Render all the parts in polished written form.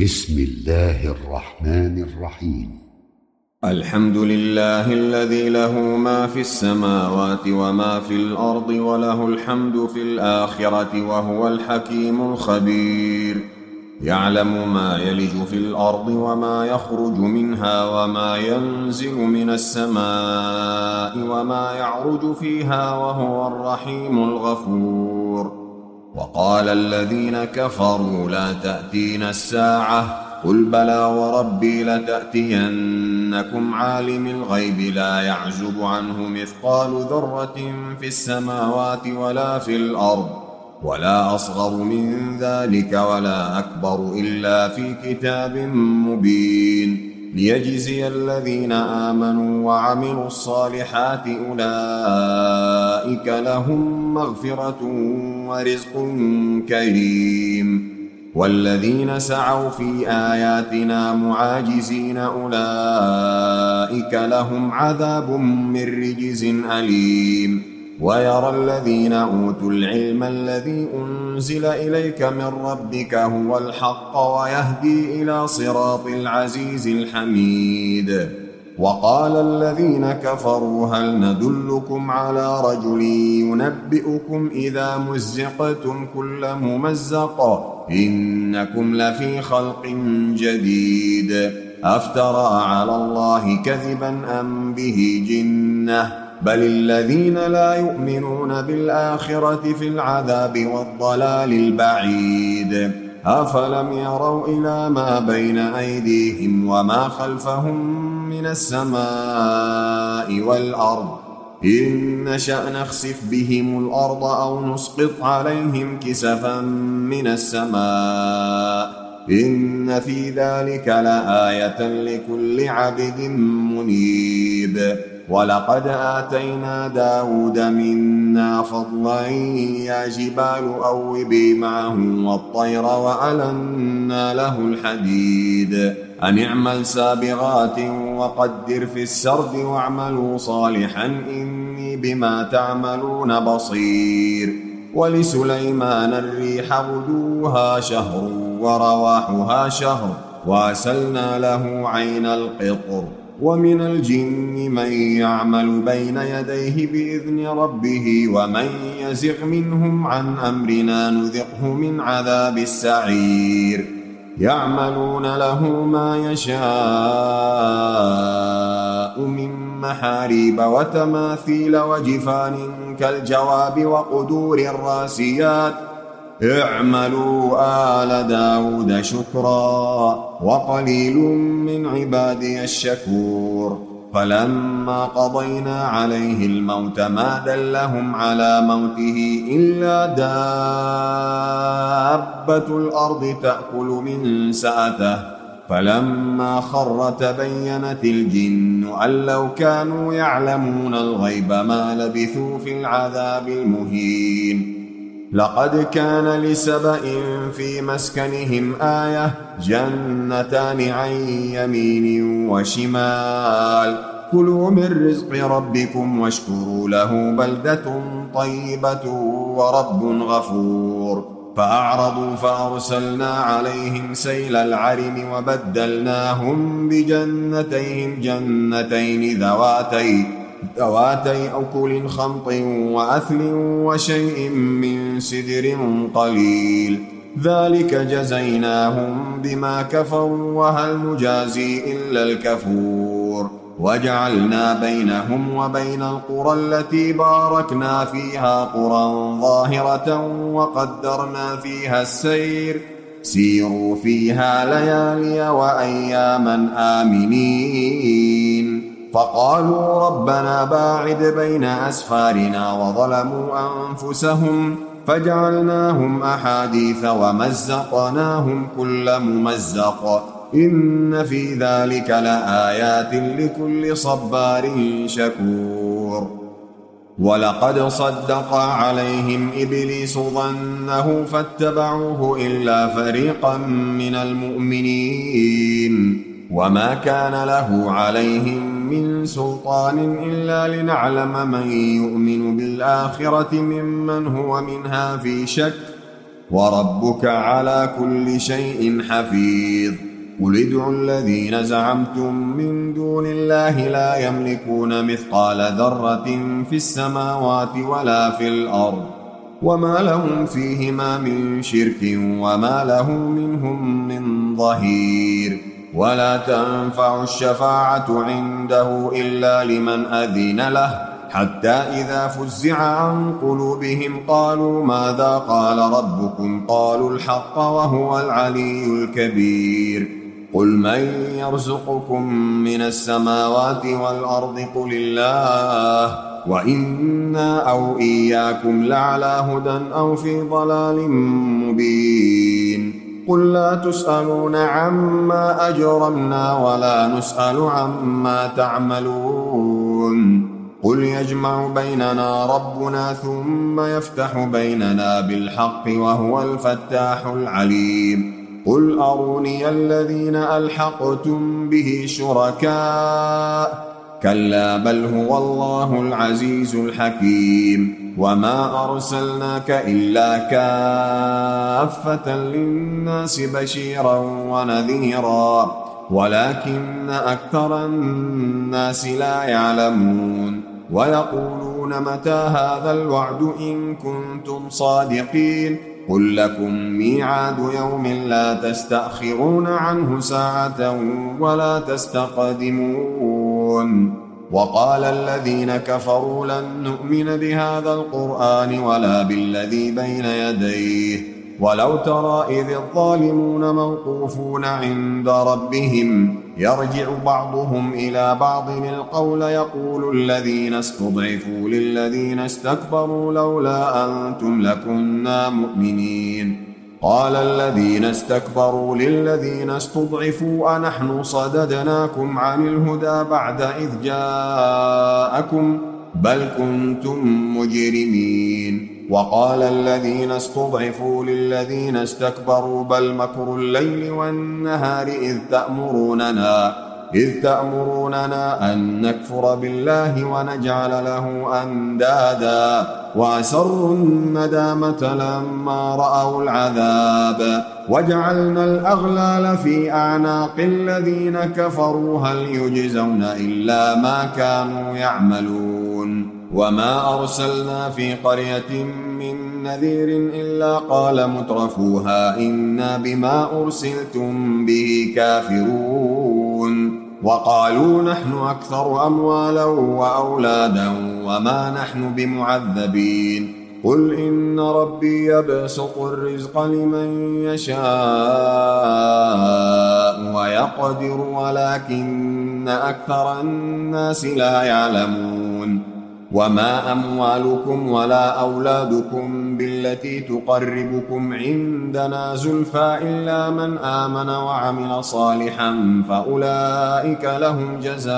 بسم الله الرحمن الرحيم. الحمد لله الذي له ما في السماوات وما في الأرض وله الحمد في الآخرة وهو الحكيم الخبير. يعلم ما يلج في الأرض وما يخرج منها وما ينزل من السماء وما يعرج فيها وهو الرحيم الغفور. وقال الذين كفروا لا تأتينا الساعة قل بلى وربي لتأتينكم عالم الغيب لا يعزب عنه مثقال ذرة في السماوات ولا في الأرض ولا أصغر من ذلك ولا أكبر إلا في كتاب مبين ليجزي الذين آمنوا وعملوا الصالحات أولئك لهم مغفرة ورزق كريم. والذين سعوا في آياتنا معاجزين أولئك لهم عذاب من رجز أليم. ويرى الذين أوتوا العلم الذي أنزل إليك من ربك هو الحق ويهدي إلى صراط العزيز الحميد. وقال الذين كفروا هل ندلكم على رجل ينبئكم إذا مزقتم كل ممزق إنكم لفي خلق جديد أفترى على الله كذبا أم به جنة بل الذين لا يؤمنون بالآخرة في العذاب والضلال البعيد. أفلم يروا إلى ما بين أيديهم وما خلفهم من السماء والأرض إن نشأ نخسف بهم الأرض أو نسقط عليهم كسفا من السماء إن في ذلك لآية لكل عبد منيب. ولقد آتينا داود منا فضلا يا جبال أوبي معه والطير وألنا له الحديد أن اعمل سابغات وقدر في السرد واعملوا صالحا إني بما تعملون بصير. ولسليمان الريح غدوها شهر ورواحها شهر وأسلنا له عين القطر. ومن الجن من يعمل بين يديه بإذن ربه ومن يزغ منهم عن أمرنا نذقه من عذاب السعير. يعملون له ما يشاء من محاريب وتماثيل وجفان كالجواب وقدور الراسيات اعملوا آل داود شكرا وقليل من عبادي الشكور. فلما قضينا عليه الموت ما دلهم على موته إلا دابة الأرض تأكل من سأته فلما خر تبينت الجن أن لو كانوا يعلمون الغيب ما لبثوا في العذاب المهين. لقد كان لسبإ في مسكنهم آية جنتان عن يمين وشمال كلوا من رزق ربكم واشكروا له بلدة طيبة ورب غفور. فأعرضوا فأرسلنا عليهم سيل العرم وبدلناهم بجنتين جنتين ذواتي أكل خمط وأثل وشيء من سدر قليل ذلك جزيناهم بما كفروا وهل نجازي إلا الكفور. وجعلنا بينهم وبين القرى التي باركنا فيها قرى ظاهرة وقدرنا فيها السير سيروا فيها ليالي وأياما آمنين. فقالوا ربنا باعد بين أسفارنا وظلموا أنفسهم فجعلناهم أحاديث ومزقناهم كل ممزق إن في ذلك لآيات لكل صبار شكور. ولقد صدق عليهم إبليس ظنه فاتبعوه إلا فريقا من المؤمنين وما كان له عليهم من سلطان إلا لنعلم من يؤمن بالآخرة ممن هو منها في شك وربك على كل شيء حفيظ قل ادعوا الذين زعمتم من دون الله لا يملكون مثقال ذرة في السماوات ولا في الأرض وما لهم فيهما من شرك وما له منهم من ظهير ولا تنفع الشفاعة عنده إلا لمن أذن له حتى إذا فزع عن قلوبهم قالوا ماذا قال ربكم قالوا الحق وهو العلي الكبير قل من يرزقكم من السماوات والأرض قل الله وإنا أو إياكم لعلى هدى أو في ضلال مبين قل لا تسألون عما أجرمنا ولا نسأل عما تعملون قل يجمع بيننا ربنا ثم يفتح بيننا بالحق وهو الفتاح العليم قل أروني الذين ألحقتم به شركاء كلا بل هو الله العزيز الحكيم وما أرسلناك إلا كافة للناس بشيرا ونذيرا ولكن أكثر الناس لا يعلمون ويقولون متى هذا الوعد إن كنتم صادقين قل لكم ميعاد يوم لا تستأخرون عنه ساعة ولا تستقدمون وقال الذين كفروا لن نؤمن بهذا القرآن ولا بالذي بين يديه ولو ترى إذ الظالمون موقوفون عند ربهم يرجع بعضهم إلى بعض القول يقول الذين استضعفوا للذين استكبروا لولا أنتم لكنا مؤمنين قال الذين استكبروا للذين استضعفوا أنحن صددناكم عن الهدى بعد إذ جاءكم بل كنتم مجرمين وقال الذين استضعفوا للذين استكبروا بل مكر الليل والنهار إذ تأمروننا أن نكفر بالله ونجعل له أندادا وأسروا الندامة لما رأوا العذاب وجعلنا الأغلال في أعناق الذين كفروا هل يجزون إلا ما كانوا يعملون وما أرسلنا في قرية من نذير إلا قال مترفوها إنا بما أرسلتم به كافرون وقالوا نحن أكثر أموالا وأولادا وما نحن بمعذبين قل إن ربي يبسط الرزق لمن يشاء ويقدر ولكن أكثر الناس لا يعلمون وما أموالكم ولا أولادكم بالتي تقربكم عندنا زلفى إلا من آمن وعمل صالحا فأولئك لهم جزاء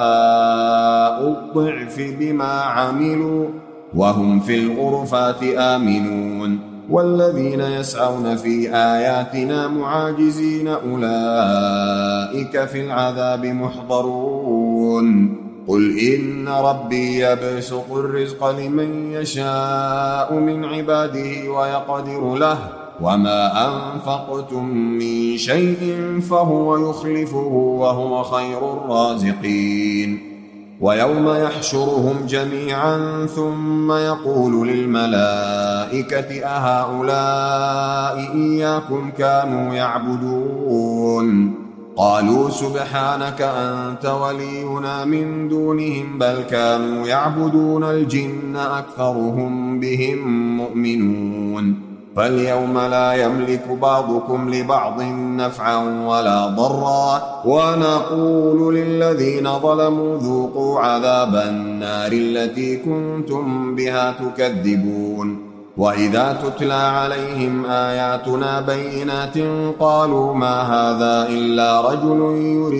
الضعف بما عملوا وهم في الغرفات آمنون والذين يسعون في آياتنا معاجزين أولئك في العذاب محضرون قل إن ربي يبسط الرزق لمن يشاء من عباده ويقدر له وما أنفقتم من شيء فهو يخلفه وهو خير الرازقين ويوم يحشرهم جميعا ثم يقول للملائكة أهؤلاء إياكم كانوا يعبدون قالوا سبحانك أنت ولينا من دونهم بل كانوا يعبدون الجن أكثرهم بهم مؤمنون فاليوم لا يملك بعضكم لبعض نفعا ولا ضرا ونقول للذين ظلموا ذوقوا عذاب النار التي كنتم بها تكذبون وإذا تتلى عليهم آياتنا بينات قالوا ما هذا إلا رجل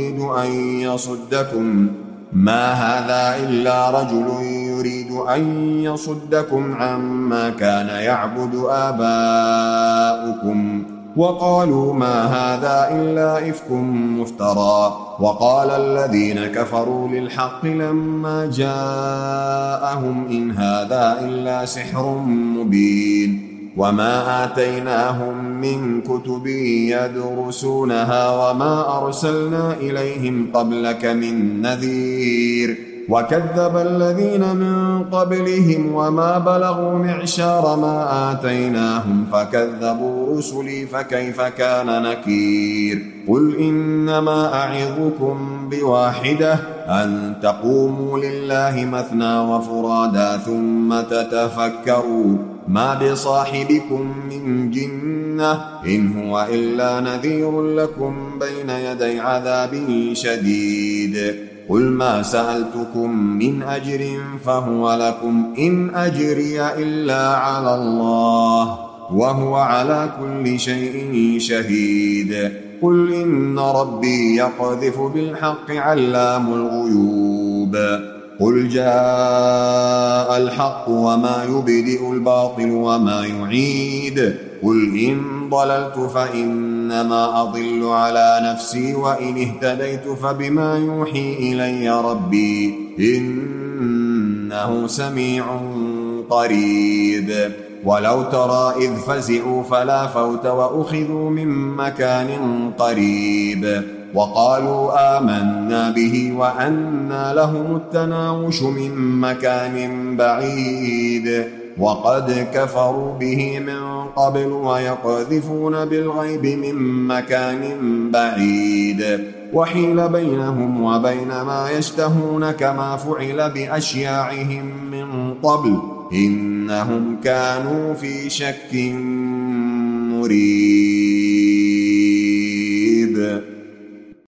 يريد أن يصدكم عما كان يعبد آباؤكم وقالوا ما هذا إلا إفك مفترى وقال الذين كفروا للحق لما جاءهم إن هذا إلا سحر مبين وما آتيناهم من كتب يدرسونها وما أرسلنا إليهم قبلك من نذير وكذب الذين من قبلهم وما بلغوا معشار ما آتيناهم فكذبوا رسلي فكيف كان نكير قل إنما أعظكم بواحدة أن تقوموا لله مثنى وفرادا ثم تتفكروا ما بصاحبكم من جنة إن هو إلا نذير لكم بين يدي عذاب شديد قل ما سألتكم من أجر فهو لكم إن أجري إلا على الله وهو على كل شيء شهيد قل إن ربي يقذف بالحق علام الغيوب قل جاء الحق وما يبدئ الباطل وما يعيد قل إن ضللت فإنما أضل على نفسي وإن اهتديت فبما يوحي إلي ربي إنه سميع قريب ولو ترى إذ فزعوا فلا فوت وأخذوا من مكان قريب وقالوا آمنا به وأنى لهم التناوش من مكان بعيد وقد كفروا به من قبل ويقذفون بالغيب من مكان بعيد وحيل بينهم وبين ما يشتهون كما فعل بأشياعهم من قبل إنهم كانوا في شك مريب.